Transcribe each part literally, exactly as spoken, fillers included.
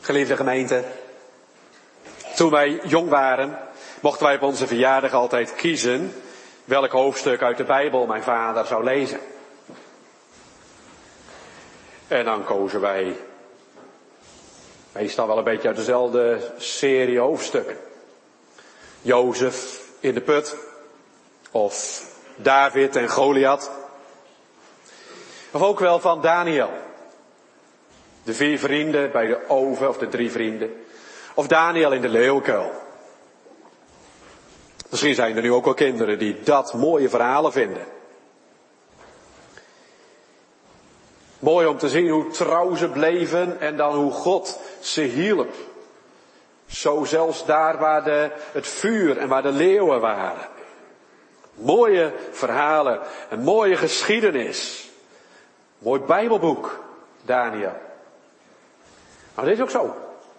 Geliefde gemeente, toen wij jong waren, mochten wij op onze verjaardag altijd kiezen welk hoofdstuk uit de Bijbel mijn vader zou lezen. En dan kozen wij meestal wel een beetje uit dezelfde serie hoofdstukken. Jozef in de put, of David en Goliath. Of ook wel van Daniel. De vier vrienden bij de oven, of de drie vrienden. Of Daniel in de leeuwenkuil. Misschien zijn er nu ook wel kinderen die dat mooie verhalen vinden. Mooi om te zien hoe trouw ze bleven en dan hoe God ze hielp. Zo zelfs daar waar de, het vuur en waar de leeuwen waren. Mooie verhalen, een mooie geschiedenis. Mooi Bijbelboek, Daniel. Maar dat is ook zo.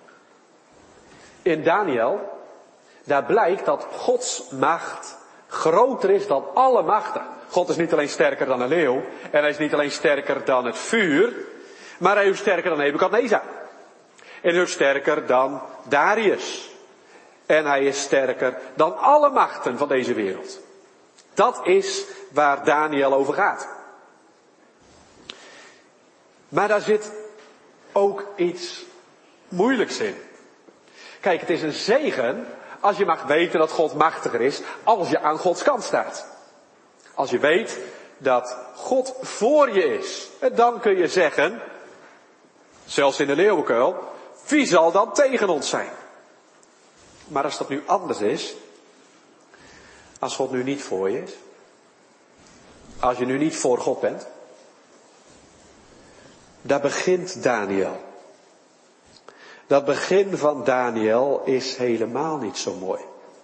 In Daniel, daar blijkt dat Gods macht groter is dan alle machten. God is niet alleen sterker dan een leeuw. En hij is niet alleen sterker dan het vuur. Maar hij is sterker dan Nebukadnezar. En hij is sterker dan Darius. En hij is sterker dan alle machten van deze wereld. Dat is waar Daniel over gaat. Maar daar zit ook iets moeilijks in. Kijk, het is een zegen als je mag weten dat God machtiger is, als je aan Gods kant staat. Als je weet dat God voor je is, dan kun je zeggen, zelfs in de leeuwenkuil, wie zal dan tegen ons zijn? Maar als dat nu anders is, als God nu niet voor je is, als je nu niet voor God bent, daar begint Daniel. Dat begin van Daniel is helemaal niet zo mooi.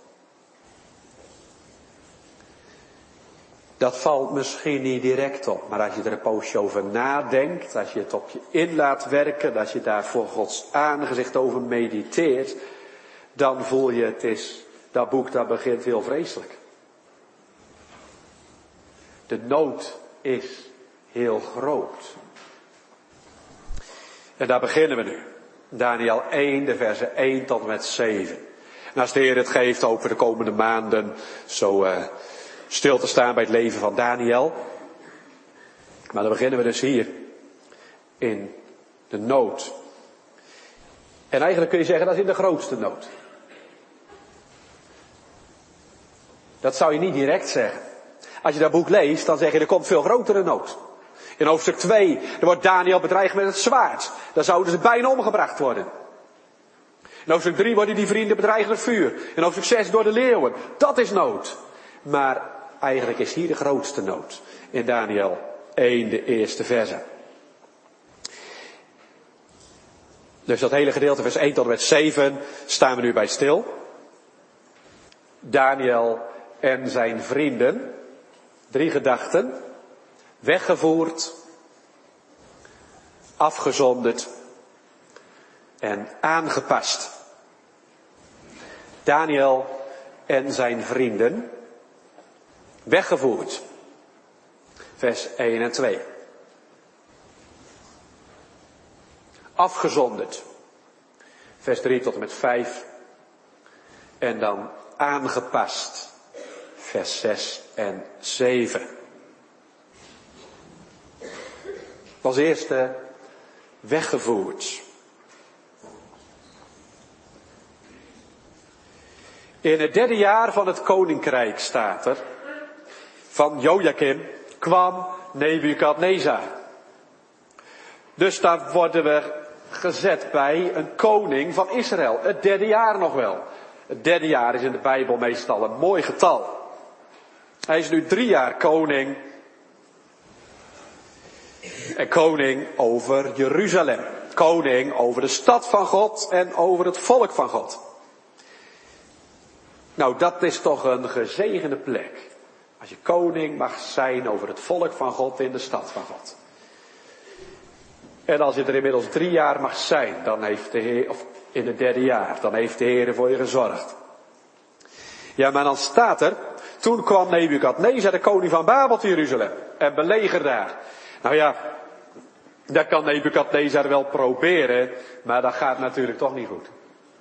Dat valt misschien niet direct op, maar als je er een poosje over nadenkt, als je het op je in laat werken, als je daar voor Gods aangezicht over mediteert, dan voel je het is, dat boek dat begint heel vreselijk. De nood is heel groot. En daar beginnen we nu. Daniel één, de versen één tot en met zeven. En als de Heer het geeft over de komende maanden zo uh, stil te staan bij het leven van Daniel. Maar dan beginnen we dus hier in de nood. En eigenlijk kun je zeggen dat is in de grootste nood. Dat zou je niet direct zeggen. Als je dat boek leest, dan zeg je er komt veel grotere nood. In hoofdstuk twee, er wordt Daniel bedreigd met het zwaard. Daar zouden ze bijna omgebracht worden. In hoofdstuk drie worden die vrienden bedreigd met vuur. In hoofdstuk zes door de leeuwen. Dat is nood. Maar eigenlijk is hier de grootste nood. In Daniel één, de eerste verse. Dus dat hele gedeelte, vers één tot en met zeven, staan we nu bij stil. Daniel en zijn vrienden. Drie gedachten. Weggevoerd, afgezonderd en aangepast. Daniel en zijn vrienden, weggevoerd. Vers één en twee. Afgezonderd. Vers drie tot en met vijf. En dan aangepast. Vers zes en zeven. Als eerste weggevoerd. In het derde jaar van het koninkrijk staat er, van Jojakim kwam Nebukadnezar. Dus daar worden we gezet bij een koning van Israël. Het derde jaar nog wel. Het derde jaar is in de Bijbel meestal een mooi getal. Hij is nu drie jaar koning. En koning over Jeruzalem. Koning over de stad van God en over het volk van God. Nou, dat is toch een gezegende plek. Als je koning mag zijn over het volk van God in de stad van God. En als je er inmiddels drie jaar mag zijn, dan heeft de Heer, of in het derde jaar, dan heeft de Heer voor je gezorgd. Ja, maar dan staat er, toen kwam Nebukadnezar, de koning van Babel, te Jeruzalem en belegerde daar. Nou ja, Dat kan Nebukadnezar wel proberen, maar dat gaat natuurlijk toch niet goed.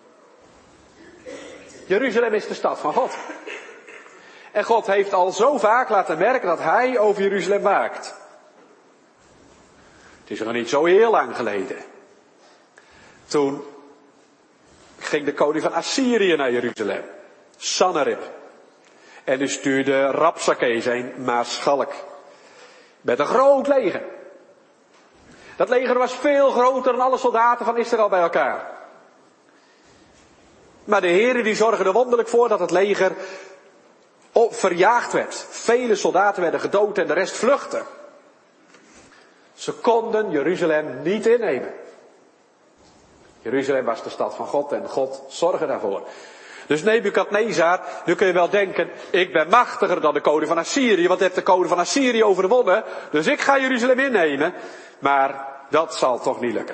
Jeruzalem is de stad van God. En God heeft al zo vaak laten merken dat hij over Jeruzalem waakt. Het is nog niet zo heel lang geleden. Toen ging de koning van Assyrië naar Jeruzalem. Sanherib. En nu stuurde Rabsakeh zijn maarschalk. Met een groot leger. Dat leger was veel groter dan alle soldaten van Israël bij elkaar. Maar de Heere die zorgde er wonderlijk voor dat het leger op, verjaagd werd. Vele soldaten werden gedood en de rest vluchtte. Ze konden Jeruzalem niet innemen. Jeruzalem was de stad van God en God zorgde daarvoor. Dus Nebukadnezar, nu kun je wel denken, ik ben machtiger dan de koning van Assyrië, want heeft de koning van Assyrië overwonnen, dus ik ga Jeruzalem innemen. Maar dat zal toch niet lukken.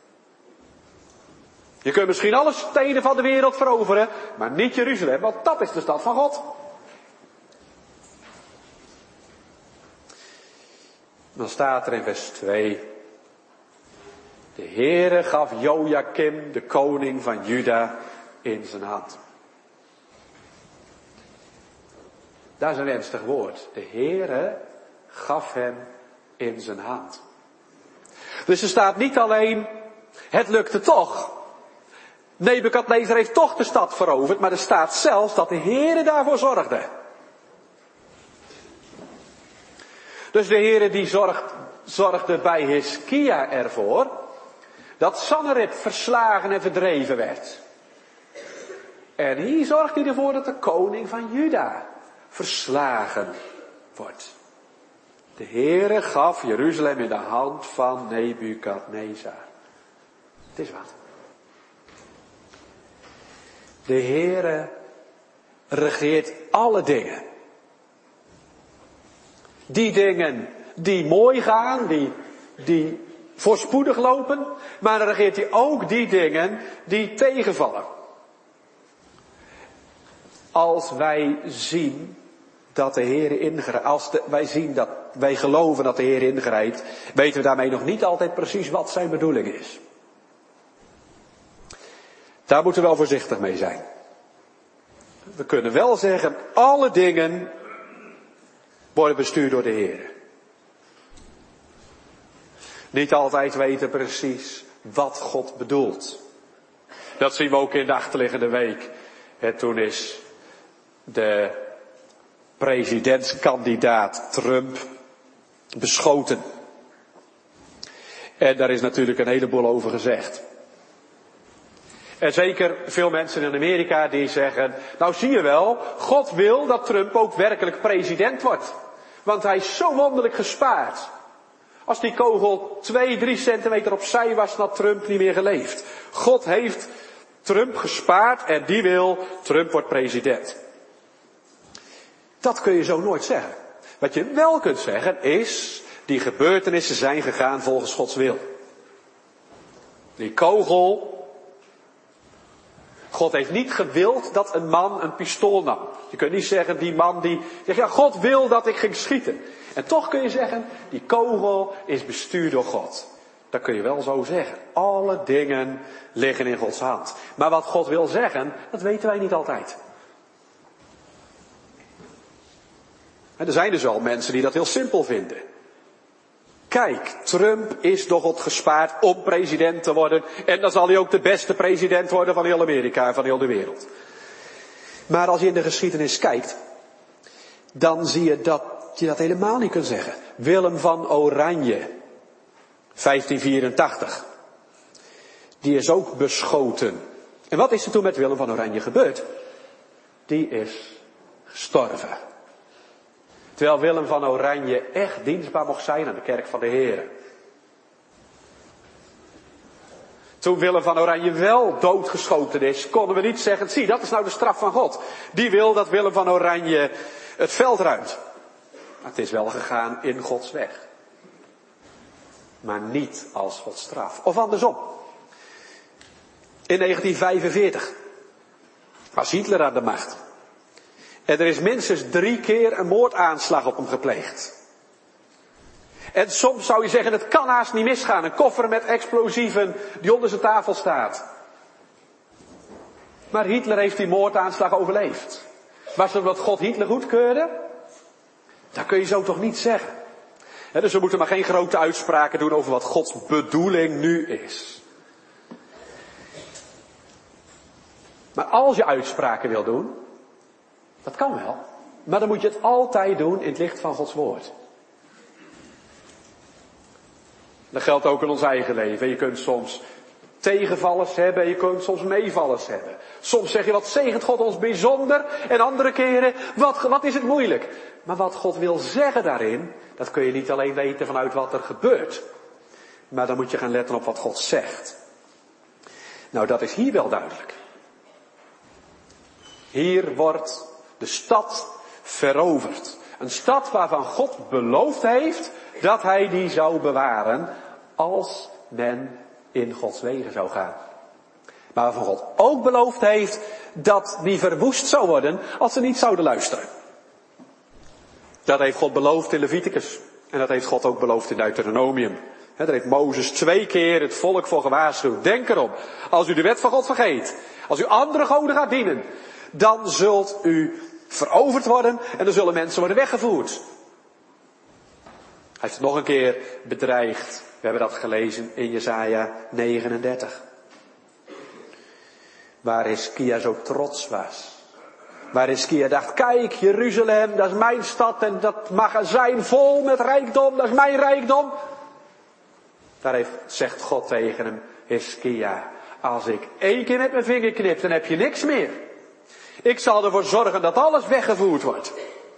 Je kunt misschien alle steden van de wereld veroveren, maar niet Jeruzalem, want dat is de stad van God. Dan staat er in vers twee. De Heere gaf Jojakim, de koning van Juda, in zijn hand. Dat is een ernstig woord. De Heere gaf hem in zijn hand. Dus er staat niet alleen, het lukte toch. Nebukadnezar heeft toch de stad veroverd, maar er staat zelfs dat de Heere daarvoor zorgde. Dus de Heere die zorgt, zorgde bij Hiskia ervoor dat Sanherib verslagen en verdreven werd. En hier zorgt hij ervoor dat de koning van Juda verslagen wordt. De Heere gaf Jeruzalem in de hand van Nebukadnezar. Het is wat. De Heere regeert alle dingen. Die dingen die mooi gaan, die, die voorspoedig lopen, maar dan regeert hij ook die dingen die tegenvallen. Als wij zien dat de Heer ingrijpt, als de, wij zien dat, wij geloven dat de Heer ingrijpt, weten we daarmee nog niet altijd precies wat zijn bedoeling is. Daar moeten we wel voorzichtig mee zijn. We kunnen wel zeggen, alle dingen worden bestuurd door de Heer. Niet altijd weten precies wat God bedoelt. Dat zien we ook in de achterliggende week. En toen is de presidentskandidaat Trump beschoten. En daar is natuurlijk een heleboel over gezegd. En zeker veel mensen in Amerika die zeggen, nou zie je wel, God wil dat Trump ook werkelijk president wordt. Want hij is zo wonderlijk gespaard. Als die kogel twee, drie centimeter opzij was, dan had Trump niet meer geleefd. God heeft Trump gespaard en die wil, Trump wordt president. Dat kun je zo nooit zeggen. Wat je wel kunt zeggen is, die gebeurtenissen zijn gegaan volgens Gods wil. Die kogel, God heeft niet gewild dat een man een pistool nam. Je kunt niet zeggen, die man die zegt, ja, God wil dat ik ging schieten. En toch kun je zeggen, die kogel is bestuurd door God. Dat kun je wel zo zeggen. Alle dingen liggen in Gods hand. Maar wat God wil zeggen, dat weten wij niet altijd. En er zijn dus al mensen die dat heel simpel vinden. Kijk, Trump is door God gespaard om president te worden. En dan zal hij ook de beste president worden van heel Amerika en van heel de wereld. Maar als je in de geschiedenis kijkt, dan zie je dat je dat helemaal niet kunt zeggen. Willem van Oranje, vijftien vierentachtig. Die is ook beschoten. En wat is er toen met Willem van Oranje gebeurd? Die is gestorven. Terwijl Willem van Oranje echt dienstbaar mocht zijn aan de kerk van de Heer. Toen Willem van Oranje wel doodgeschoten is, konden we niet zeggen, zie, dat is nou de straf van God. Die wil dat Willem van Oranje het veld ruimt. Maar het is wel gegaan in Gods weg. Maar niet als Gods straf. Of andersom. In negentien vijfenveertig was Hitler aan de macht. En er is minstens drie keer een moordaanslag op hem gepleegd. En soms zou je zeggen, het kan haast niet misgaan. Een koffer met explosieven die onder zijn tafel staat. Maar Hitler heeft die moordaanslag overleefd. Was het omdat God Hitler goedkeurde? Dat kun je zo toch niet zeggen. He, dus we moeten maar geen grote uitspraken doen over wat Gods bedoeling nu is. Maar als je uitspraken wil doen, dat kan wel. Maar dan moet je het altijd doen in het licht van Gods woord. Dat geldt ook in ons eigen leven. Je kunt soms tegenvallers hebben en je kunt soms meevallers hebben. Soms zeg je, wat zegent God ons bijzonder. En andere keren, wat, wat is het moeilijk. Maar wat God wil zeggen daarin, dat kun je niet alleen weten vanuit wat er gebeurt. Maar dan moet je gaan letten op wat God zegt. Nou, dat is hier wel duidelijk. Hier wordt de stad veroverd. Een stad waarvan God beloofd heeft dat hij die zou bewaren als men in Gods wegen zou gaan. Maar waarvan God ook beloofd heeft dat die verwoest zou worden als ze niet zouden luisteren. Dat heeft God beloofd in Leviticus. En dat heeft God ook beloofd in Deuteronomium. He, daar heeft Mozes twee keer het volk voor gewaarschuwd. Denk erom, als u de wet van God vergeet, als u andere goden gaat dienen, dan zult u veroverd worden en dan zullen mensen worden weggevoerd. Hij heeft het nog een keer bedreigd. We hebben dat gelezen in Jesaja negenendertig. Waar Hiskia zo trots was. Waar Hiskia dacht, kijk Jeruzalem, dat is mijn stad en dat magazijn vol met rijkdom, dat is mijn rijkdom. Daar heeft, zegt God tegen hem, Hiskia, als ik één keer met mijn vinger knip, dan heb je niks meer. Ik zal ervoor zorgen dat alles weggevoerd wordt.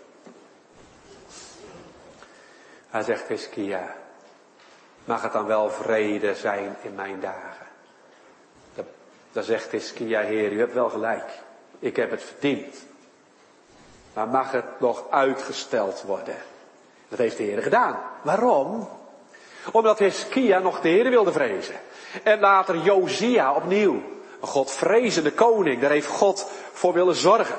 Hij zegt, Hiskia, mag het dan wel vrede zijn in mijn dagen? Dan zegt Hiskia, Heer, u hebt wel gelijk. Ik heb het verdiend. Maar mag het nog uitgesteld worden? Dat heeft de Heer gedaan. Waarom? Omdat Hiskia nog de Heer wilde vrezen. En later Josia opnieuw. Een godvrezende koning. Daar heeft God voor willen zorgen.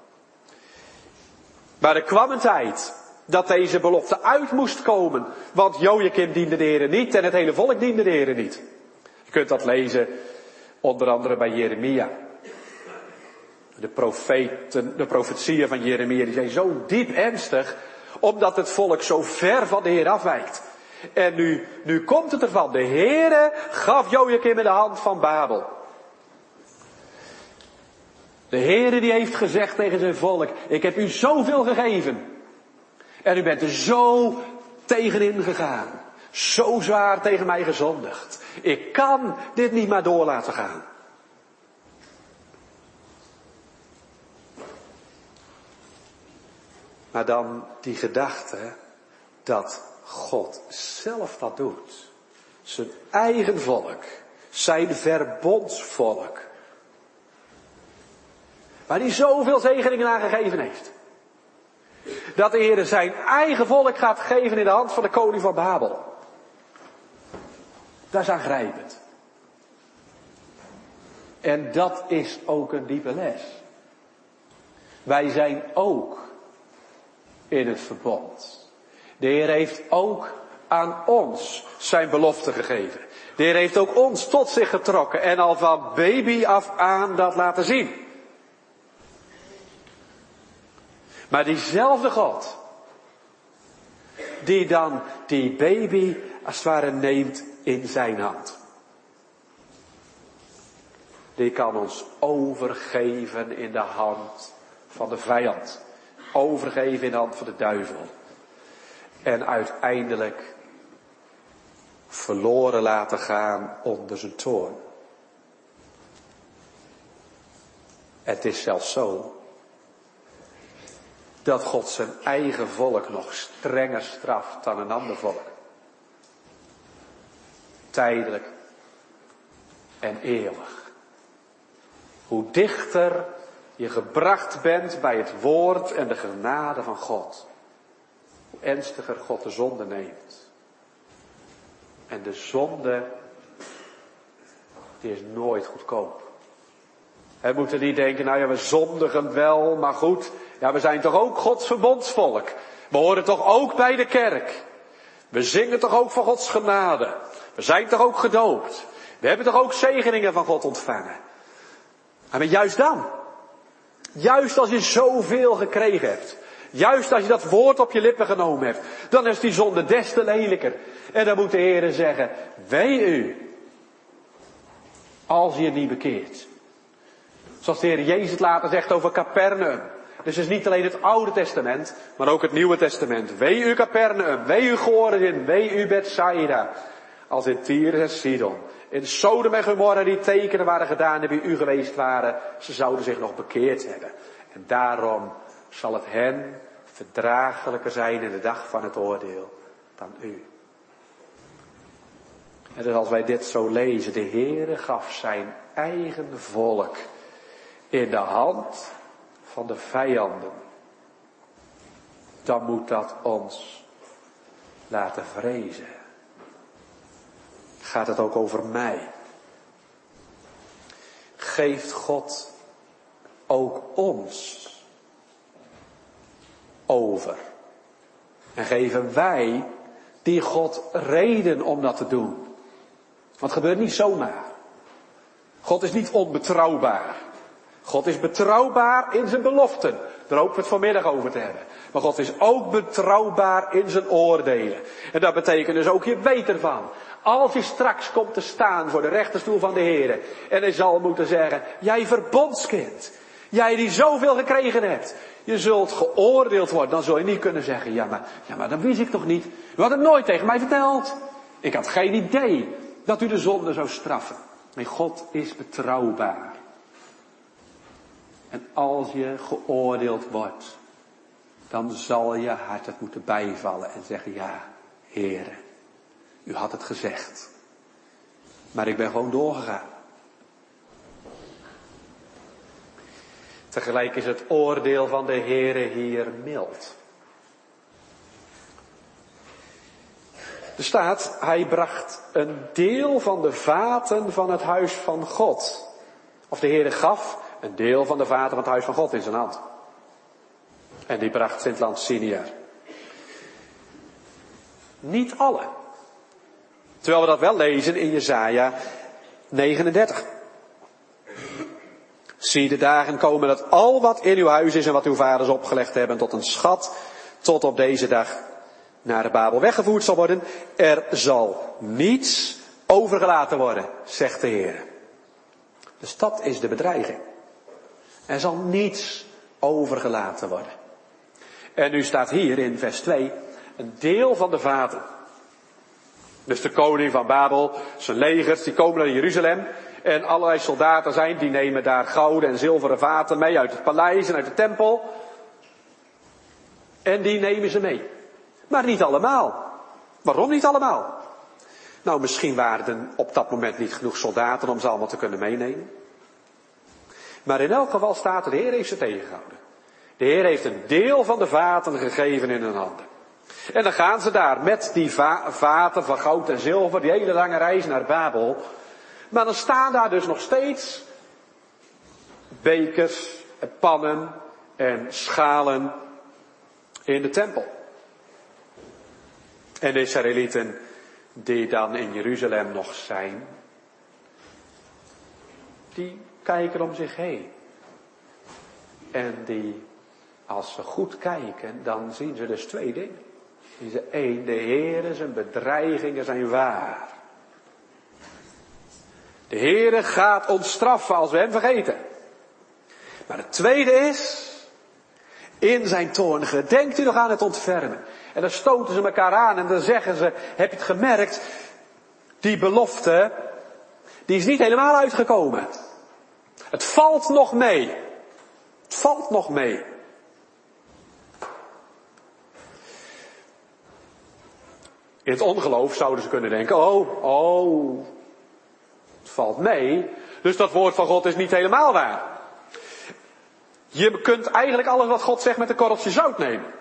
Maar er kwam een tijd dat deze belofte uit moest komen. Want Jojakim diende de Heer niet en het hele volk diende de Heer niet. Je kunt dat lezen onder andere bij Jeremia. De profeten, de profetieën van Jeremia, die zijn zo diep ernstig, omdat het volk zo ver van de Heer afwijkt. En nu, nu komt het ervan. De Heere gaf Jojakim in de hand van Babel. De Heere die heeft gezegd tegen zijn volk, ik heb u zoveel gegeven. En u bent er zo tegenin gegaan. Zo zwaar tegen mij gezondigd. Ik kan dit niet maar door laten gaan. Maar dan die gedachte dat God zelf dat doet. Zijn eigen volk. Zijn verbondsvolk. Waar hij zoveel zegeningen aan gegeven heeft. Dat de Heer zijn eigen volk gaat geven in de hand van de koning van Babel. Dat is aangrijpend. En dat is ook een diepe les. Wij zijn ook in het verbond. De Heer heeft ook aan ons zijn belofte gegeven. De Heer heeft ook ons tot zich getrokken en al van baby af aan dat laten zien. Maar diezelfde God, die dan die baby als het ware neemt in zijn hand. Die kan ons overgeven in de hand van de vijand. Overgeven in de hand van de duivel. En uiteindelijk verloren laten gaan onder zijn toorn. Het is zelfs zo dat God zijn eigen volk nog strenger straft dan een ander volk. Tijdelijk en eeuwig. Hoe dichter je gebracht bent bij het woord en de genade van God. Hoe ernstiger God de zonde neemt. En de zonde, die is nooit goedkoop. We moeten niet denken, nou ja, we zondigen wel, maar goed. Ja, we zijn toch ook Gods verbondsvolk. We horen toch ook bij de kerk. We zingen toch ook van Gods genade. We zijn toch ook gedoopt. We hebben toch ook zegeningen van God ontvangen. Maar juist dan. Juist als je zoveel gekregen hebt. Juist als je dat woord op je lippen genomen hebt. Dan is die zonde des te lelijker. En dan moet de Heer zeggen. Wee u. Als je niet bekeert. Zoals de Heer Jezus het later zegt over Capernaum. Dus het is niet alleen het Oude Testament, maar ook het Nieuwe Testament. Wee u Capernaum, wee u Chorazin, wee u Bethsaida. Als in Tyre en Sidon. In Sodom en Gomorra die tekenen waren gedaan die bij u geweest waren. Ze zouden zich nog bekeerd hebben. En daarom zal het hen verdraaglijker zijn in de dag van het oordeel dan u. En dus als wij dit zo lezen, de Heere gaf zijn eigen volk in de hand van de vijanden. Dan moet dat ons laten vrezen. Gaat het ook over mij? Geeft God ook ons over? En geven wij die God reden om dat te doen? Want het gebeurt niet zomaar. God is niet onbetrouwbaar. God is betrouwbaar in zijn beloften. Daar hopen we het vanmiddag over te hebben. Maar God is ook betrouwbaar in zijn oordelen. En dat betekent dus ook, je weet ervan. Als je straks komt te staan voor de rechterstoel van de Heer. En hij zal moeten zeggen, jij verbondskind. Jij die zoveel gekregen hebt. Je zult geoordeeld worden. Dan zul je niet kunnen zeggen, ja maar, ja maar dat wist ik toch niet. U had het nooit tegen mij verteld. Ik had geen idee dat u de zonde zou straffen. Nee, God is betrouwbaar. En als je geoordeeld wordt, dan zal je hart het moeten bijvallen en zeggen, ja, Heere, u had het gezegd. Maar ik ben gewoon doorgegaan. Tegelijk is het oordeel van de Heere hier mild. Er staat, hij bracht een deel van de vaten van het huis van God. Of de Heere gaf een deel van de vaten van het huis van God in zijn hand. En die bracht in het land Sinear. Niet alle. Terwijl we dat wel lezen in Jesaja negenendertig. Zie de dagen komen dat al wat in uw huis is en wat uw vaders opgelegd hebben tot een schat, tot op deze dag naar de Babel weggevoerd zal worden. Er zal niets overgelaten worden, zegt de Heer. Dus dat is de bedreiging. Er zal niets overgelaten worden. En nu staat hier in vers twee een deel van de vaten. Dus de koning van Babel, zijn legers, die komen naar Jeruzalem. En allerlei soldaten zijn, die nemen daar gouden en zilveren vaten mee uit het paleis en uit de tempel. En die nemen ze mee. Maar niet allemaal. Waarom niet allemaal? Nou, misschien waren er op dat moment niet genoeg soldaten om ze allemaal te kunnen meenemen. Maar in elk geval staat er, de Heer heeft ze tegengehouden. De Heer heeft een deel van de vaten gegeven in hun handen. En dan gaan ze daar met die va- vaten van goud en zilver, die hele lange reis naar Babel. Maar dan staan daar dus nog steeds bekers en pannen en schalen in de tempel. En de Israëlieten die dan in Jeruzalem nog zijn, die kijken om zich heen. En die, als ze goed kijken, dan zien ze dus twee dingen. Zien ze één, de Heere zijn bedreigingen zijn waar. De Heere gaat ons straffen als we hem vergeten. Maar het tweede is, in zijn toorn gedenkt u nog aan het ontfermen. En dan stoten ze elkaar aan en dan zeggen ze, heb je het gemerkt? Die belofte, die is niet helemaal uitgekomen. Het valt nog mee. Het valt nog mee. In het ongeloof zouden ze kunnen denken, oh, oh, het valt mee. Dus dat woord van God is niet helemaal waar. Je kunt eigenlijk alles wat God zegt met een korreltje zout nemen.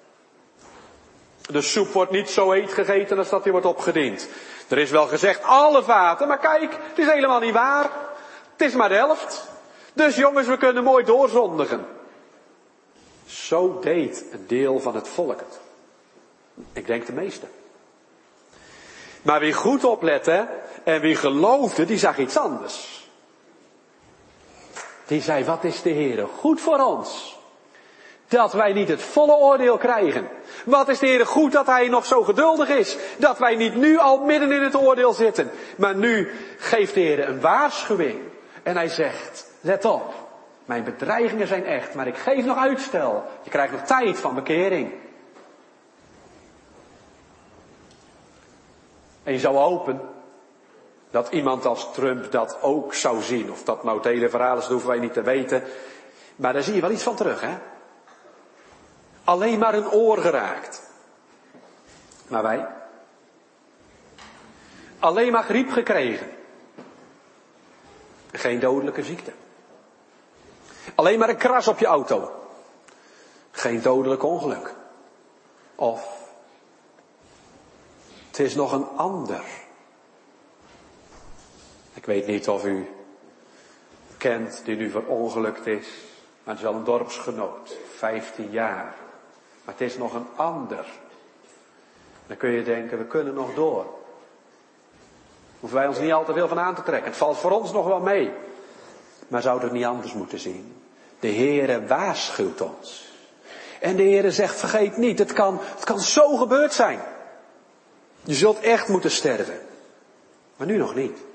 De soep wordt niet zo heet gegeten als dat die wordt opgediend. Er is wel gezegd, alle vaten, maar kijk, het is helemaal niet waar. Het is maar de helft. Dus jongens, we kunnen mooi doorzondigen. Zo deed een deel van het volk het. Ik denk de meeste. Maar wie goed oplette en wie geloofde, die zag iets anders. Die zei, wat is de Heere goed voor ons? Dat wij niet het volle oordeel krijgen. Wat is de Heere goed dat Hij nog zo geduldig is. Dat wij niet nu al midden in het oordeel zitten. Maar nu geeft de Heere een waarschuwing. En Hij zegt, let op. Mijn bedreigingen zijn echt, maar ik geef nog uitstel. Je krijgt nog tijd van bekering. En je zou hopen dat iemand als Trump dat ook zou zien. Of dat nou het hele verhaal is, dat hoeven wij niet te weten. Maar daar zie je wel iets van terug, hè? Alleen maar een oor geraakt. Maar wij? Alleen maar griep gekregen. Geen dodelijke ziekte. Alleen maar een kras op je auto. Geen dodelijk ongeluk. Of het is nog een ander. Ik weet niet of u kent die nu verongelukt is. Maar het is wel een dorpsgenoot. vijftien jaar. Maar het is nog een ander. Dan kun je denken, we kunnen nog door. Hoeven wij ons niet al te veel van aan te trekken. Het valt voor ons nog wel mee. Maar zou het niet anders moeten zien? De Heere waarschuwt ons. En de Heere zegt, vergeet niet, het kan, het kan zo gebeurd zijn. Je zult echt moeten sterven. Maar nu nog niet.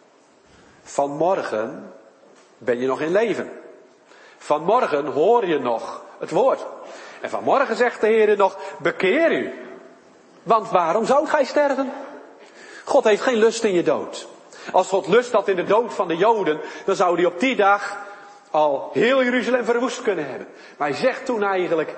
Vanmorgen ben je nog in leven. Vanmorgen hoor je nog het woord. En vanmorgen zegt de Heere nog, bekeer u. Want waarom zou gij sterven? God heeft geen lust in je dood. Als God lust had in de dood van de Joden, dan zou hij op die dag al heel Jeruzalem verwoest kunnen hebben. Maar hij zegt toen eigenlijk,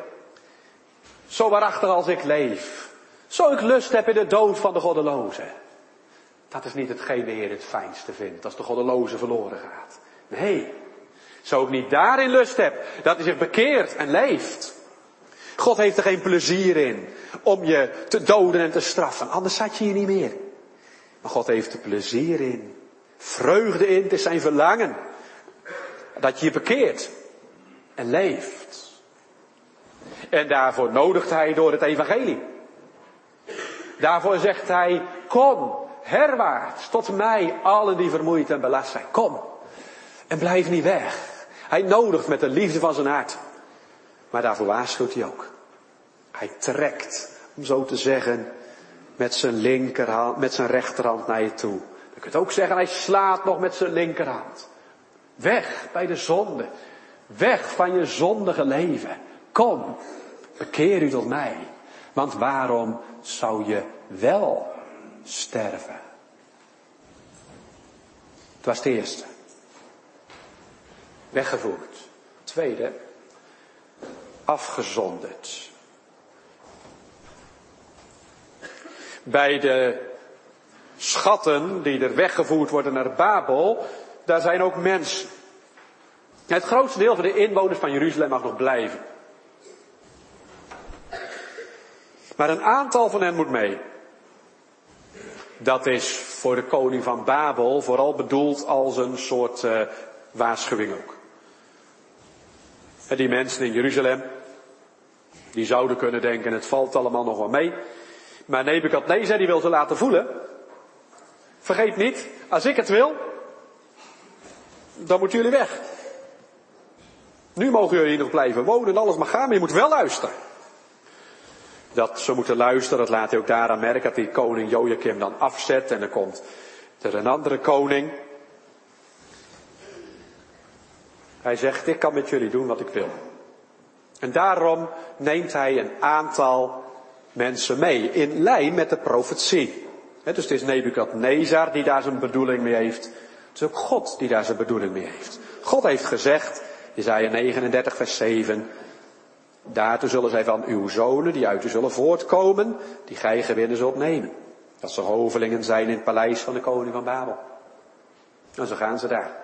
zo waarachtig als ik leef, zo ik lust heb in de dood van de goddeloze. Dat is niet hetgeen de Heer het fijnste vindt, als de goddeloze verloren gaat. Nee, zo ik niet daarin lust heb, dat hij zich bekeert en leeft. God heeft er geen plezier in om je te doden en te straffen, anders zat je hier niet meer. Maar God heeft er plezier in, vreugde in, het is zijn verlangen. Dat je je bekeert en leeft. En daarvoor nodigt hij door het evangelie. Daarvoor zegt hij, kom herwaarts tot mij, allen die vermoeid en belast zijn. Kom en blijf niet weg. Hij nodigt met de liefde van zijn hart. Maar daarvoor waarschuwt hij ook. Hij trekt, om zo te zeggen, met zijn linkerhand, met zijn rechterhand naar je toe. Je kunt ook zeggen, hij slaat nog met zijn linkerhand. Weg bij de zonde. Weg van je zondige leven. Kom, bekeer u tot mij. Want waarom zou je wel sterven? Het was het eerste. Weggevoerd. Tweede. Afgezonderd. Bij de schatten die er weggevoerd worden naar Babel, daar zijn ook mensen. Het grootste deel van de inwoners van Jeruzalem mag nog blijven. Maar een aantal van hen moet mee. Dat is voor de koning van Babel vooral bedoeld als een soort uh, waarschuwing ook. En die mensen in Jeruzalem, die zouden kunnen denken, het valt allemaal nog wel mee. Maar Nebukadnezar die wil ze laten voelen. Vergeet niet, als ik het wil, dan moeten jullie weg. Nu mogen jullie hier nog blijven wonen en alles mag gaan, maar je moet wel luisteren. Dat ze moeten luisteren, dat laat hij ook daaraan merken, dat die koning Jojakim dan afzet en dan komt er een andere koning. Hij zegt, ik kan met jullie doen wat ik wil. En daarom neemt hij een aantal mensen mee, in lijn met de profetie. He, dus het is Nebukadnezar die daar zijn bedoeling mee heeft. Het is ook God die daar zijn bedoeling mee heeft. God heeft gezegd, Jesaja negenendertig vers zeven, daartoe zullen zij van uw zonen, die uit u zullen voortkomen, die gij gewinnen zult nemen. Dat ze hovelingen zijn in het paleis van de koning van Babel. En zo gaan ze daar.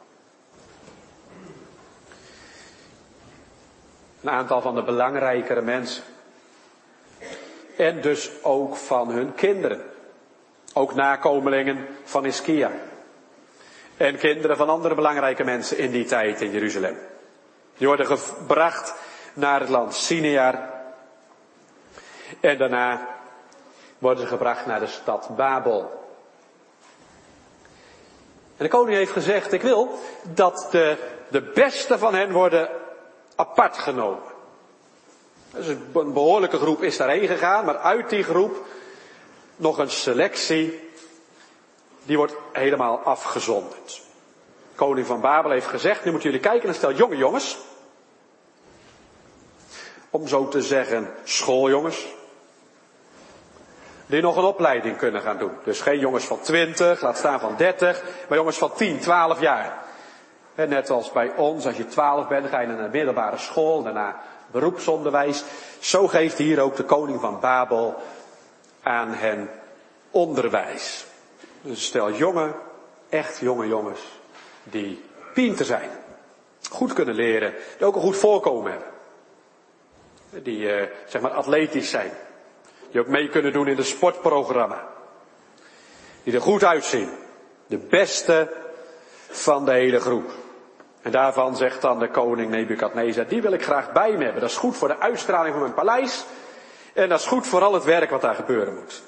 Een aantal van de belangrijkere mensen. En dus ook van hun kinderen. Ook nakomelingen van Hiskia. En kinderen van andere belangrijke mensen in die tijd in Jeruzalem. Die worden gebracht naar het land Sinear. En daarna worden ze gebracht naar de stad Babel. En de koning heeft gezegd, ik wil dat de, de beste van hen worden apart genomen. Dus een behoorlijke groep is daarheen gegaan, maar uit die groep nog een selectie, die wordt helemaal afgezonderd. De koning van Babel heeft gezegd, nu moeten jullie kijken naar een stel jonge jongens. Om zo te zeggen, schooljongens. Die nog een opleiding kunnen gaan doen. Dus geen jongens van twintig, laat staan van dertig, maar jongens van tien, twaalf jaar. En net als bij ons, als je twaalf bent, ga je naar een middelbare school, daarna beroepsonderwijs. Zo geeft hier ook de koning van Babel aan hen onderwijs. Dus stel jonge, echt jonge jongens, die pinter zijn. Goed kunnen leren, die ook een goed voorkomen hebben. Die, uh, zeg maar, atletisch zijn. Die ook mee kunnen doen in de sportprogramma. Die er goed uitzien. De beste van de hele groep. En daarvan zegt dan de koning Nebukadnezar, die wil ik graag bij me hebben. Dat is goed voor de uitstraling van mijn paleis. En dat is goed voor al het werk wat daar gebeuren moet.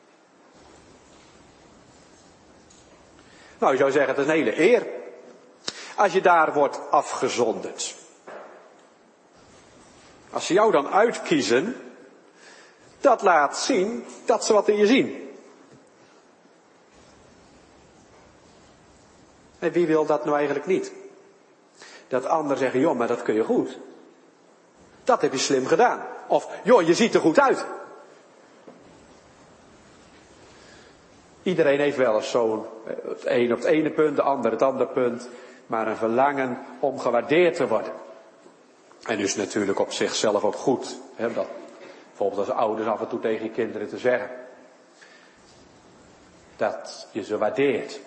Nou, je zou zeggen, het is een hele eer. Als je daar wordt afgezonderd. Als ze jou dan uitkiezen, dat laat zien dat ze wat in je zien. En wie wil dat nou eigenlijk niet? Dat anderen zeggen, joh, maar dat kun je goed. Dat heb je slim gedaan. Of, joh, je ziet er goed uit. Iedereen heeft wel eens zo'n, het een op het ene punt, de ander het andere punt, maar een verlangen om gewaardeerd te worden. En dus natuurlijk op zichzelf ook goed. Hè, dat bijvoorbeeld als ouders af en toe tegen je kinderen te zeggen. Dat je ze waardeert.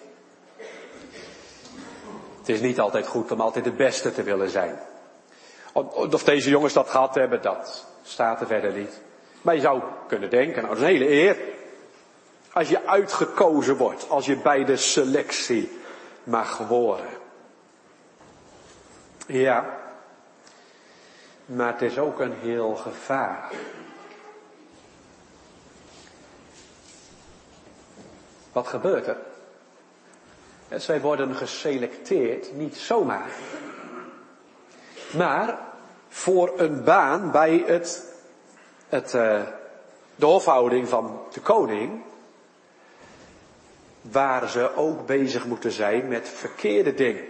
Het is niet altijd goed om altijd de beste te willen zijn. Of deze jongens dat gehad hebben, dat staat er verder niet. Maar je zou kunnen denken, nou dat is een hele eer. Als je uitgekozen wordt, als je bij de selectie mag horen. Ja, maar het is ook een heel gevaar. Wat gebeurt er? Ja, zij worden geselecteerd, niet zomaar. Maar voor een baan bij het, het, uh, de hofhouding van de koning, waar ze ook bezig moeten zijn met verkeerde dingen.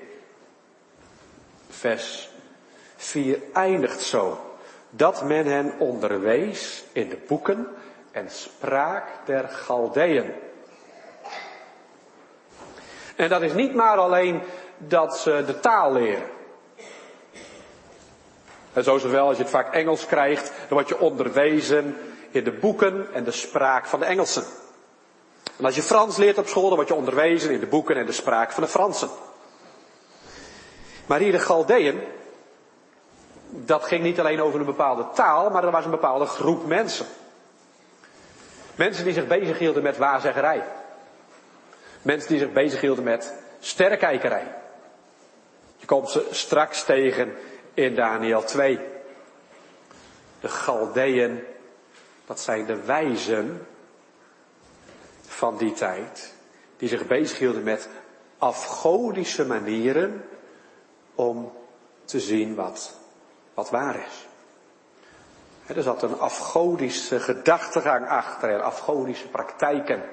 Vers vier eindigt zo. Dat men hen onderwees in de boeken en spraak der Galdeën. En dat is niet maar alleen dat ze de taal leren. En zo is het wel, als je het vak Engels krijgt, dan word je onderwezen in de boeken en de spraak van de Engelsen. En als je Frans leert op school, dan word je onderwezen in de boeken en de spraak van de Fransen. Maar hier de Galdeën, dat ging niet alleen over een bepaalde taal, maar er was een bepaalde groep mensen. Mensen die zich bezighielden met waarzeggerij. Mensen die zich bezighielden met sterrenkijkerij. Je komt ze straks tegen in Daniël twee. De Galdeën, dat zijn de wijzen van die tijd, die zich bezighielden met afgodische manieren om te zien wat, wat waar is. He, er zat een afgodische gedachtegang achter en afgodische praktijken.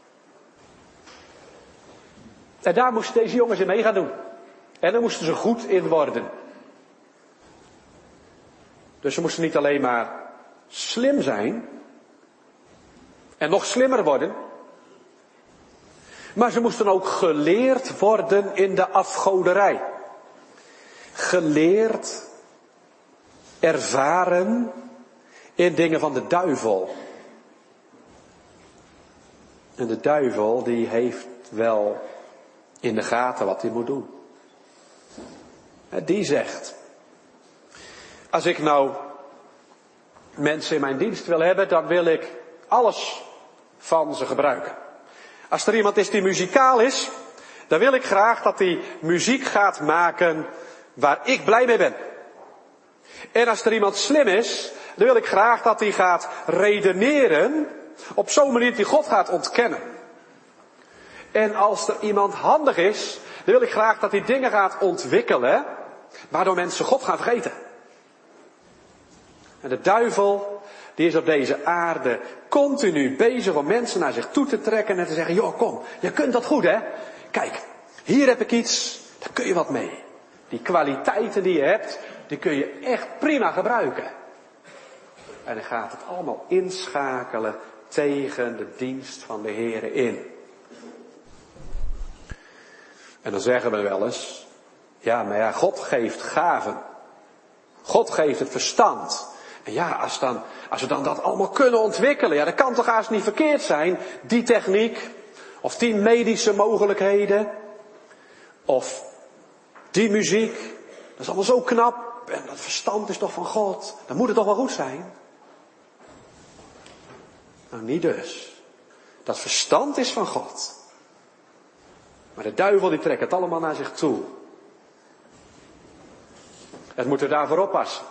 En daar moesten deze jongens in mee gaan doen. En daar moesten ze goed in worden. Dus ze moesten niet alleen maar slim zijn en nog slimmer worden, maar ze moesten ook geleerd worden in de afgoderij. Geleerd, ervaren in dingen van de duivel. En de duivel die heeft wel in de gaten wat hij moet doen. Die zegt, als ik nou mensen in mijn dienst wil hebben, dan wil ik alles van ze gebruiken. Als er iemand is die muzikaal is, dan wil ik graag dat hij muziek gaat maken waar ik blij mee ben. En als er iemand slim is, dan wil ik graag dat hij gaat redeneren Op zo'n manier dat hij God gaat ontkennen. En als er iemand handig is, dan wil ik graag dat hij dingen gaat ontwikkelen, waardoor mensen God gaan vergeten. En de duivel, die is op deze aarde continu bezig om mensen naar zich toe te trekken en te zeggen, joh, kom, je kunt dat goed, hè? Kijk, hier heb ik iets, daar kun je wat mee. Die kwaliteiten die je hebt, die kun je echt prima gebruiken. En dan gaat het allemaal inschakelen tegen de dienst van de Heere in. En dan zeggen we wel eens, ja, maar ja, God geeft gaven. God geeft het verstand. En ja, als, dan, als we dan dat allemaal kunnen ontwikkelen, ja, dat kan toch haast niet verkeerd zijn. Die techniek, of die medische mogelijkheden, of die muziek, dat is allemaal zo knap. En dat verstand is toch van God. Dan moet het toch wel goed zijn? Nou, niet dus. Dat verstand is van God. Maar de duivel die trekt het allemaal naar zich toe. Het moeten we daarvoor oppassen.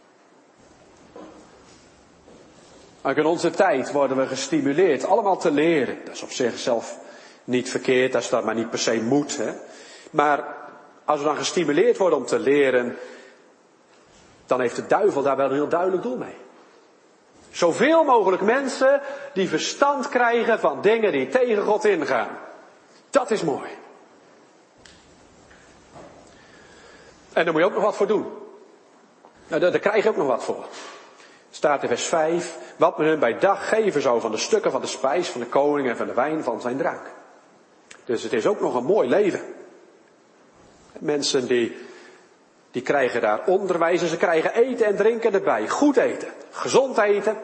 Ook in onze tijd worden we gestimuleerd allemaal te leren. Dat is op zichzelf niet verkeerd, als dat maar niet per se moet. Hè. Maar als we dan gestimuleerd worden om te leren, dan heeft de duivel daar wel een heel duidelijk doel mee. Zoveel mogelijk mensen die verstand krijgen van dingen die tegen God ingaan. Dat is mooi. En daar moet je ook nog wat voor doen. Nou, daar, daar krijg je ook nog wat voor. Staat in vers vijf, wat men hun bij dag geven zou van de stukken van de spijs van de koning en van de wijn van zijn drank. Dus het is ook nog een mooi leven. Mensen die, die krijgen daar onderwijs en ze krijgen eten en drinken erbij. Goed eten, gezond eten.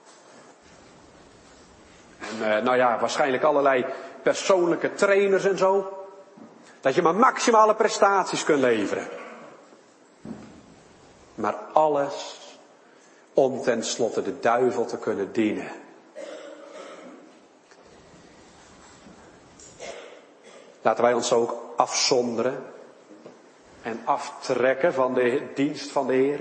En uh, nou ja, waarschijnlijk allerlei persoonlijke trainers en zo. Dat je maar maximale prestaties kunt leveren. Maar alles om tenslotte de duivel te kunnen dienen. Laten wij ons ook afzonderen en aftrekken van de dienst van de Heer.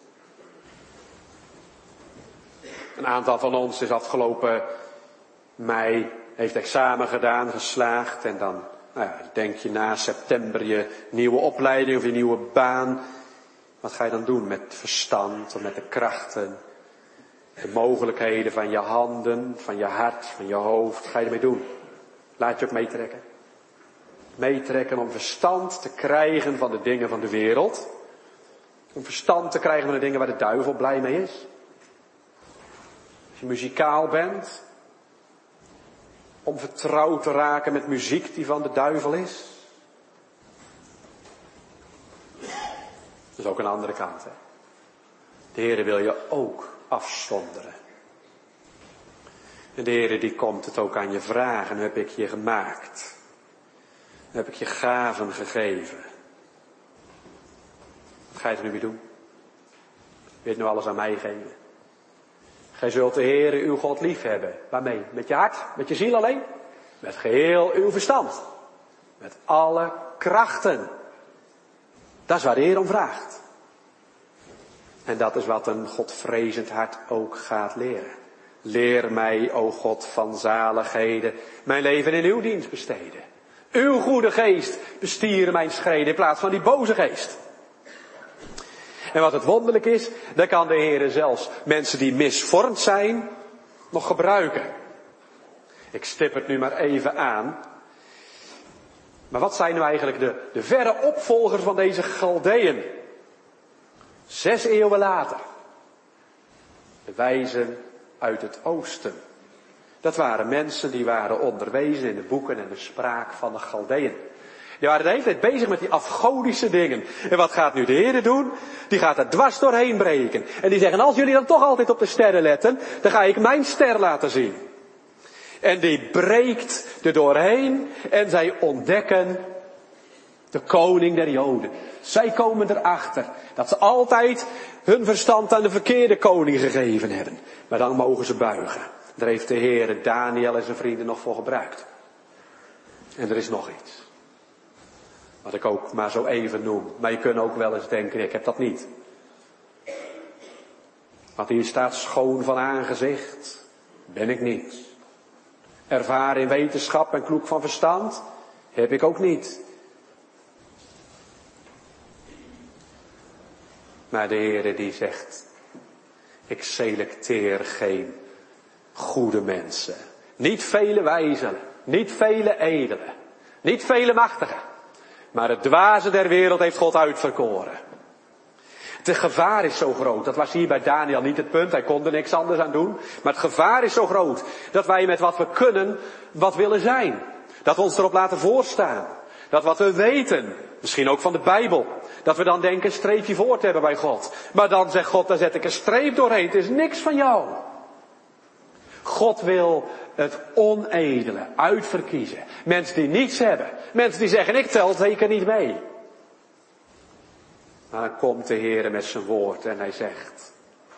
Een aantal van ons is afgelopen mei, heeft examen gedaan, geslaagd. En dan nou ja, denk je na september je nieuwe opleiding of je nieuwe baan. Wat ga je dan doen met verstand of met de krachten, de mogelijkheden van je handen, van je hart, van je hoofd? Wat ga je ermee doen? Laat je ook meetrekken. Meetrekken om verstand te krijgen van de dingen van de wereld. Om verstand te krijgen van de dingen waar de duivel blij mee is. Als je muzikaal bent, om vertrouwd te raken met muziek die van de duivel is. Dat is ook een andere kant. Hè? De Heere wil je ook afzonderen. En de Heere die komt het ook aan je vragen. Nu heb ik je gemaakt. Nu heb ik je gaven gegeven. Wat ga je er nu mee doen? Wil je het nu alles aan mij geven? Gij zult de Heere uw God lief hebben. Waarmee? Met je hart? Met je ziel alleen? Met geheel uw verstand. Met alle krachten. Dat is waar de Heer om vraagt. En dat is wat een godvrezend hart ook gaat leren. Leer mij, o God van zaligheden, mijn leven in uw dienst besteden. Uw goede geest bestieren mijn schreden in plaats van die boze geest. En wat het wonderlijk is, dan kan de Heer zelfs mensen die misvormd zijn, nog gebruiken. Ik stip het nu maar even aan. Maar wat zijn nu eigenlijk de, de verre opvolgers van deze Chaldeeën? Zes eeuwen later. De wijzen uit het oosten. Dat waren mensen die waren onderwezen in de boeken en de spraak van de Chaldeeën. Die waren de hele tijd bezig met die afgodische dingen. En wat gaat nu de Heer doen? Die gaat er dwars doorheen breken. En die zeggen, als jullie dan toch altijd op de sterren letten, dan ga ik mijn ster laten zien. En die breekt er doorheen en zij ontdekken de koning der Joden. Zij komen erachter dat ze altijd hun verstand aan de verkeerde koning gegeven hebben. Maar dan mogen ze buigen. Daar heeft de Heer Daniel en zijn vrienden nog voor gebruikt. En er is nog iets. Wat ik ook maar zo even noem. Maar je kunt ook wel eens denken, ik heb dat niet. Want hier staat schoon van aangezicht. Ben ik niet. Ervaren in wetenschap en kloek van verstand? Heb ik ook niet. Maar de Heere die zegt, ik selecteer geen goede mensen. Niet vele wijzen, niet vele edelen, niet vele machtigen. Maar het dwaze der wereld heeft God uitverkoren. Het gevaar is zo groot, dat was hier bij Daniel niet het punt, hij kon er niks anders aan doen. Maar het gevaar is zo groot, dat wij met wat we kunnen, wat willen zijn. Dat we ons erop laten voorstaan. Dat wat we weten, misschien ook van de Bijbel, dat we dan denken een streepje voor te hebben bij God. Maar dan zegt God, daar zet ik een streep doorheen, het is niks van jou. God wil het onedele uitverkiezen. Mensen die niets hebben. Mensen die zeggen, ik tel zeker niet mee. Maar dan komt de Heer met zijn woord en hij zegt,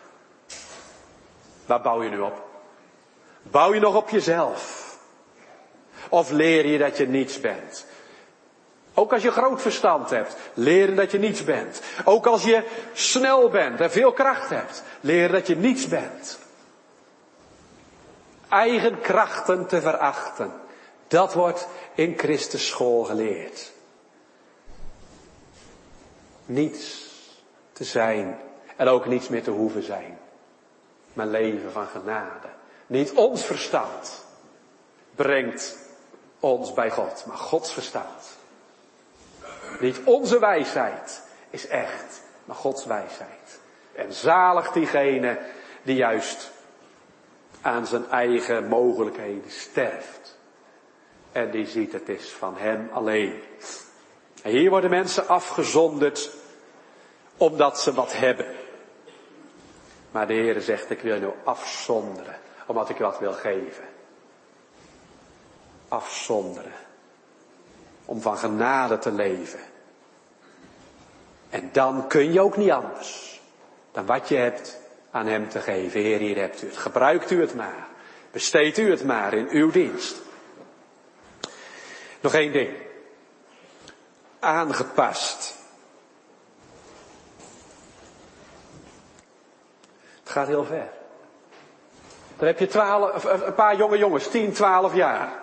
waar bouw je nu op? Bouw je nog op jezelf? Of leer je dat je niets bent? Ook als je groot verstand hebt, leren dat je niets bent. Ook als je snel bent en veel kracht hebt, leren dat je niets bent. Eigen krachten te verachten. Dat wordt in Christus school geleerd. Niets te zijn en ook niets meer te hoeven zijn. Maar leven van genade. Niet ons verstand brengt ons bij God, maar Gods verstand. Niet onze wijsheid is echt, maar Gods wijsheid. En zalig diegene die juist aan zijn eigen mogelijkheden sterft. En die ziet het is van hem alleen. En hier worden mensen afgezonderd omdat ze wat hebben. Maar de Heere zegt, ik wil je nou afzonderen, omdat ik je wat wil geven. Afzonderen. Om van genade te leven. En dan kun je ook niet anders dan wat je hebt aan hem te geven. Heer, hier hebt u het. Gebruikt u het maar. Besteedt u het maar in uw dienst. Nog één ding. Aangepast. Het gaat heel ver. Dan heb je twaalf, een paar jonge jongens, tien, twaalf jaar.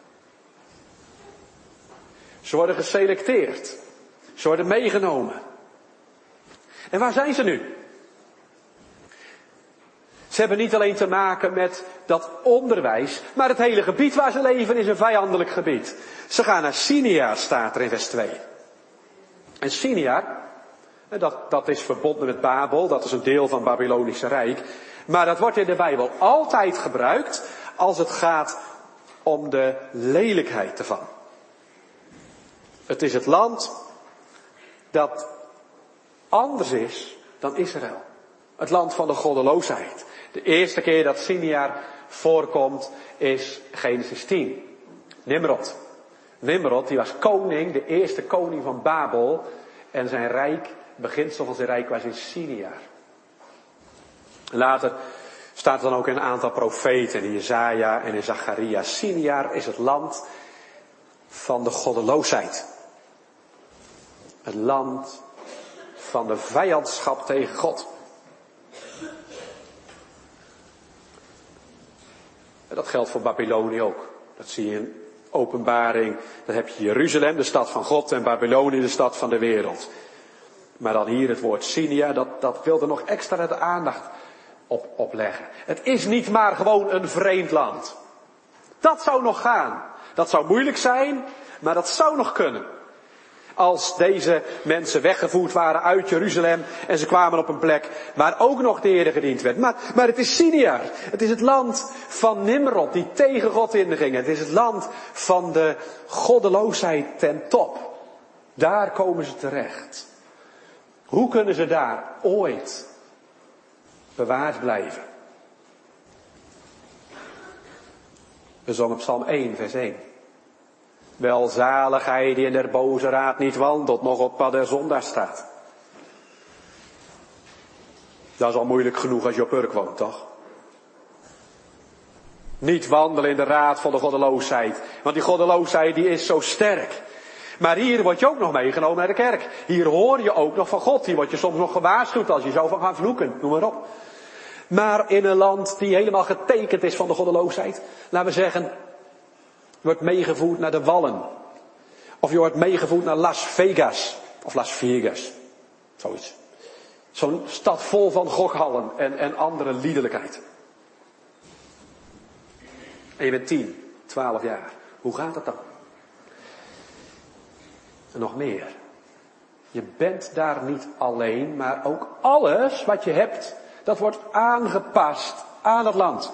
Ze worden geselecteerd. Ze worden meegenomen. En waar zijn ze nu? Ze hebben niet alleen te maken met dat onderwijs, maar het hele gebied waar ze leven is een vijandelijk gebied. Ze gaan naar Siniar, staat er in vers twee. En Siniar, dat, dat is verbonden met Babel, dat is een deel van het Babylonische Rijk. Maar dat wordt in de Bijbel altijd gebruikt als het gaat om de lelijkheid ervan. Het is het land dat anders is dan Israël. Het land van de goddeloosheid. De eerste keer dat Siniar voorkomt is Genesis tien. Nimrod. Nimrod, die was koning, de eerste koning van Babel. En zijn rijk, beginsel van zijn rijk was in Siniar. Later staat er dan ook in een aantal profeten, in Jesaja en in Zacharia. Siniar is het land van de goddeloosheid. Het land van de vijandschap tegen God. En dat geldt voor Babylonië ook. Dat zie je in Openbaring. Dan heb je Jeruzalem, de stad van God, en Babylonië, de stad van de wereld. Maar dan hier het woord Siniar, dat, dat wil er nog extra de aandacht op, op leggen. Het is niet maar gewoon een vreemd land. Dat zou nog gaan. Dat zou moeilijk zijn, maar dat zou nog kunnen. Als deze mensen weggevoerd waren uit Jeruzalem en ze kwamen op een plek waar ook nog de Heer gediend werd. Maar, maar het is Siniar. Het is het land van Nimrod die tegen God inging. Het is het land van de goddeloosheid ten top. Daar komen ze terecht. Hoe kunnen ze daar ooit bewaard blijven? We zongen Psalm één, vers één. Welzalig hij die in der boze raad niet wandelt, nog op pad der zondaar staat. Dat is al moeilijk genoeg als je op Urk woont, toch? Niet wandelen in de raad van de goddeloosheid, want die goddeloosheid die is zo sterk. Maar hier word je ook nog meegenomen naar de kerk. Hier hoor je ook nog van God. Hier word je soms nog gewaarschuwd als je zou van gaan vloeken, noem maar op. Maar in een land die helemaal getekend is van de goddeloosheid. Laten we zeggen, je wordt meegevoerd naar de Wallen. Of je wordt meegevoerd naar Las Vegas. Of Las Vegas. Zoiets. Zo'n stad vol van gokhallen en, en andere liederlijkheid. En je bent tien, twaalf jaar. Hoe gaat het dan? En nog meer. Je bent daar niet alleen, maar ook alles wat je hebt, dat wordt aangepast aan het land.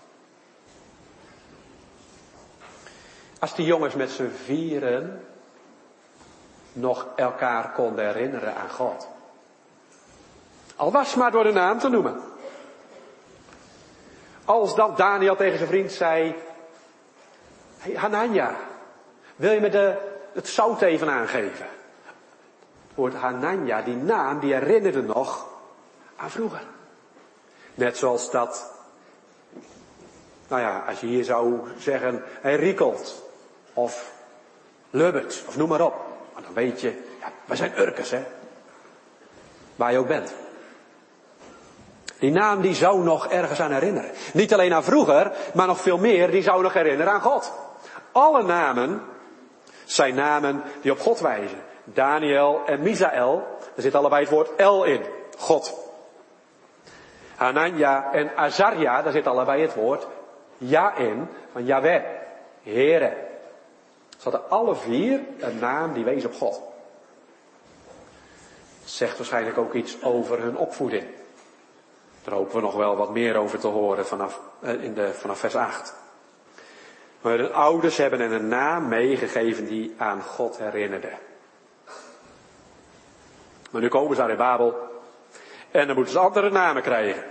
Als die jongens met z'n vieren nog elkaar konden herinneren aan God. Al was maar door de naam te noemen. Als dan Daniel tegen zijn vriend zei, hey Hanania, wil je me de, het zout even aangeven? Woord Hanania, die naam, die herinnerde nog aan vroeger. Net zoals dat, nou ja, als je hier zou zeggen, hij Riekelt, of Lubbert, of noem maar op. Maar dan weet je, ja, we zijn Urkers, hè. Waar je ook bent. Die naam die zou nog ergens aan herinneren. Niet alleen aan vroeger, maar nog veel meer, die zou nog herinneren aan God. Alle namen zijn namen die op God wijzen. Daniel en Misaël, er zit allebei het woord El in, God. Hanania en Azaria, daar zit allebei het woord Ja in, van Yahweh, Heere. Ze hadden alle vier een naam die wees op God. Dat zegt waarschijnlijk ook iets over hun opvoeding. Daar hopen we nog wel wat meer over te horen vanaf, in de, vanaf vers acht. Maar hun ouders hebben hen een naam meegegeven die aan God herinnerde. Maar nu komen ze daar in Babel. En dan moeten ze andere namen krijgen.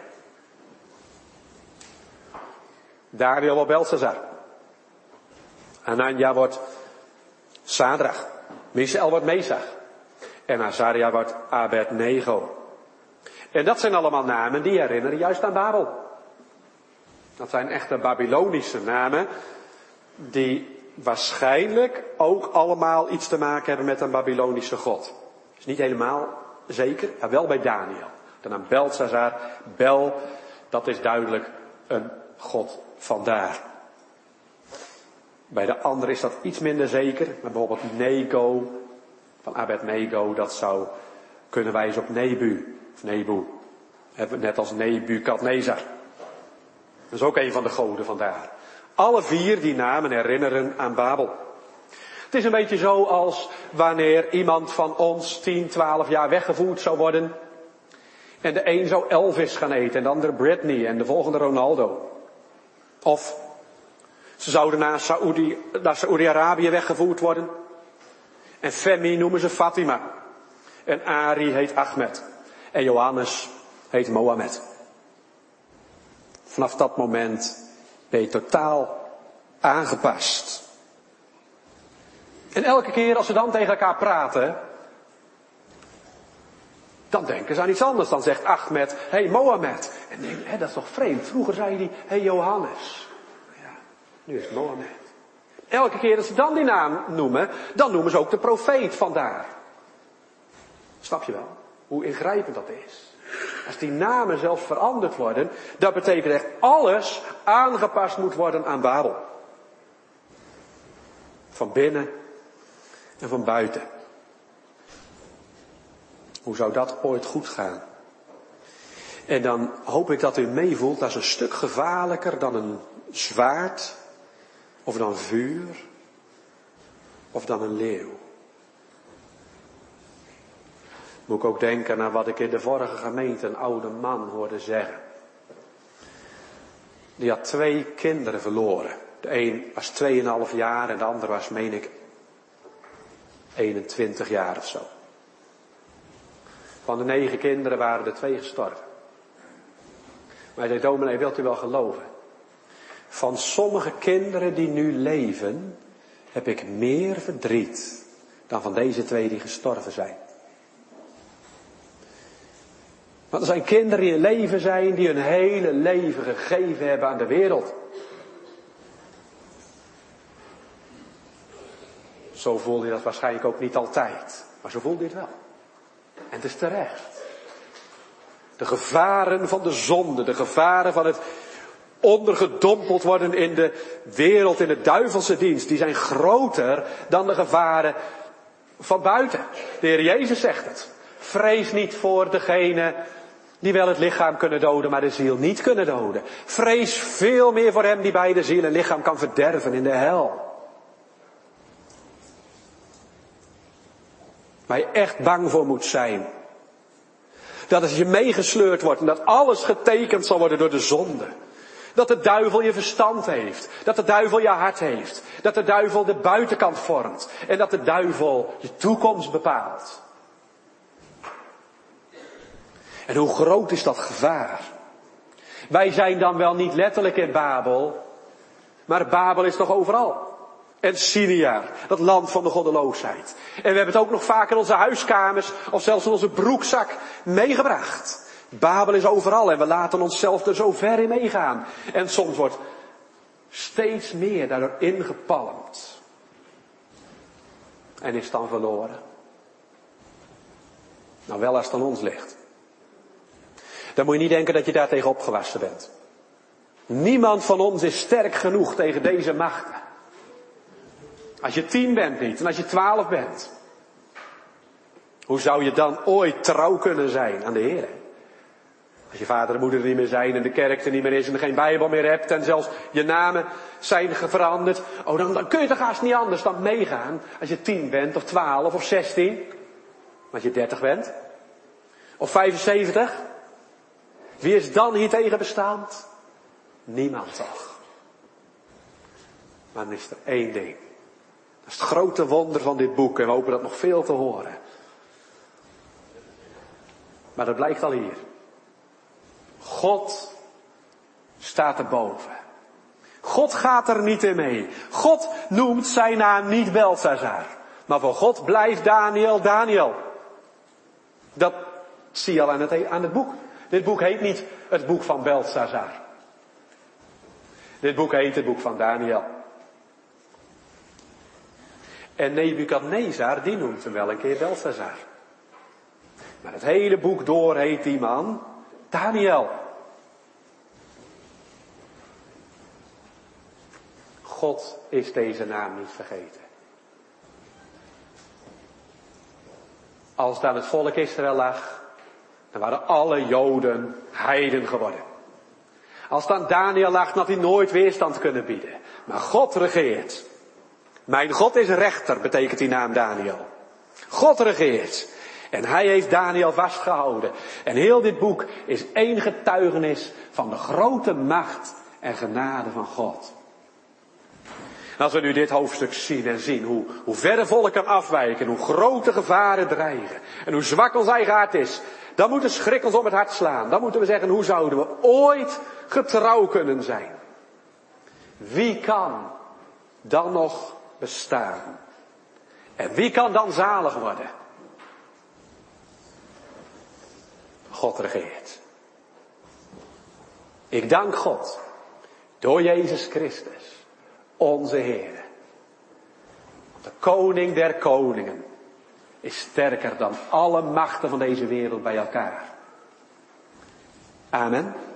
Daniel wordt Belshazzar. Hanania wordt Sadrach. Misaël wordt Mesach. En Azaria wordt Abednego. En dat zijn allemaal namen die herinneren juist aan Babel. Dat zijn echte Babylonische namen. Die waarschijnlijk ook allemaal iets te maken hebben met een Babylonische god. Dat is niet helemaal zeker, maar wel bij Daniel. De naam Belshazzar, Bel, dat is duidelijk een god vandaar. Bij de andere is dat iets minder zeker. Maar bijvoorbeeld Nego, van Abednego, dat zou kunnen wijzen op Nebu. Of Nebu. Net als Nebukadnezar. Dat is ook een van de goden vandaar. Alle vier die namen herinneren aan Babel. Het is een beetje zo als wanneer iemand van ons tien, twaalf jaar weggevoerd zou worden. En de een zou Elvis gaan eten en de andere Britney en de volgende Ronaldo. Of ze zouden naar Saoedi, naar Saoedi-Arabië weggevoerd worden. En Femi noemen ze Fatima. En Ari heet Ahmed. En Johannes heet Mohammed. Vanaf dat moment ben je totaal aangepast. En elke keer als ze dan tegen elkaar praten, dan denken ze aan iets anders. Dan zegt Ahmed, hé hey, Mohammed. En denk, hé, dat is toch vreemd. Vroeger zei hij, hé hey, Johannes. Ja, nu is het Mohammed. Elke keer dat ze dan die naam noemen, dan noemen ze ook de profeet vandaar. Snap je wel? Hoe ingrijpend dat is. Als die namen zelfs veranderd worden, dat betekent echt alles aangepast moet worden aan Babel. Van binnen en van buiten. Hoe zou dat ooit goed gaan? En dan hoop ik dat u meevoelt, dat is een stuk gevaarlijker dan een zwaard, of dan vuur, of dan een leeuw. Moet ik ook denken aan wat ik in de vorige gemeente een oude man hoorde zeggen. Die had twee kinderen verloren. De een was tweeënhalf jaar en de ander was, meen ik, eenentwintig jaar of zo. Van de negen kinderen waren er twee gestorven. Maar hij zei, dominee, wilt u wel geloven? Van sommige kinderen die nu leven, heb ik meer verdriet dan van deze twee die gestorven zijn. Want er zijn kinderen die in leven zijn, die hun hele leven gegeven hebben aan de wereld. Zo voelde je dat waarschijnlijk ook niet altijd. Maar zo voelde je het wel. En het is terecht. De gevaren van de zonde, de gevaren van het ondergedompeld worden in de wereld, in de duivelse dienst, die zijn groter dan de gevaren van buiten. De Heer Jezus zegt het. Vrees niet voor degene die wel het lichaam kunnen doden, maar de ziel niet kunnen doden. Vrees veel meer voor hem die bij de ziel en lichaam kan verderven in de hel. Waar je echt bang voor moet zijn. Dat als je meegesleurd wordt en dat alles getekend zal worden door de zonde. Dat de duivel je verstand heeft. Dat de duivel je hart heeft. Dat de duivel de buitenkant vormt. En dat de duivel je toekomst bepaalt. En hoe groot is dat gevaar? Wij zijn dan wel niet letterlijk in Babel. Maar Babel is toch overal. En Sinear, dat land van de goddeloosheid. En we hebben het ook nog vaak in onze huiskamers of zelfs in onze broekzak meegebracht. Babel is overal en we laten onszelf er zo ver in meegaan. En soms wordt steeds meer daardoor ingepalmd. En is dan verloren. Nou, wel als het aan ons ligt. Dan moet je niet denken dat je daar tegen opgewassen bent. Niemand van ons is sterk genoeg tegen deze machten. Als je tien bent niet en als je twaalf bent. Hoe zou je dan ooit trouw kunnen zijn aan de Heer? Als je vader en moeder er niet meer zijn en de kerk er niet meer is en er geen Bijbel meer hebt en zelfs je namen zijn veranderd. Oh, dan, dan kun je toch haast niet anders dan meegaan als je tien bent of twaalf of zestien. Maar als je dertig bent. Of vijfenzeventig. Wie is dan hier tegen bestaand? Niemand toch. Maar dan is er één ding. Dat is het grote wonder van dit boek en we hopen dat nog veel te horen. Maar dat blijkt al hier. God staat erboven. God gaat er niet in mee. God noemt zijn naam niet Belshazzar. Maar voor God blijft Daniel Daniel. Dat zie je al aan het, aan het boek. Dit boek heet niet het boek van Belshazzar. Dit boek heet het boek van Daniel. En Nebukadnezar, die noemt hem wel een keer Belshazzar. Maar het hele boek door heet die man Daniel. God is deze naam niet vergeten. Als het aan het volk Israël lag, dan waren alle Joden heiden geworden. Als het aan Daniel lag, dan had hij nooit weerstand kunnen bieden. Maar God regeert. Mijn God is rechter, betekent die naam Daniel. God regeert. En hij heeft Daniel vastgehouden. En heel dit boek is één getuigenis van de grote macht en genade van God. En als we nu dit hoofdstuk zien en zien hoe, hoe ver de volken afwijken, hoe grote gevaren dreigen en hoe zwak ons eigen hart is, dan moet de schrik ons om het hart slaan. Dan moeten we zeggen, hoe zouden we ooit getrouw kunnen zijn? Wie kan dan nog bestaan? En wie kan dan zalig worden? God regeert. Ik dank God door Jezus Christus, onze Heer. De koning der koningen is sterker dan alle machten van deze wereld bij elkaar. Amen.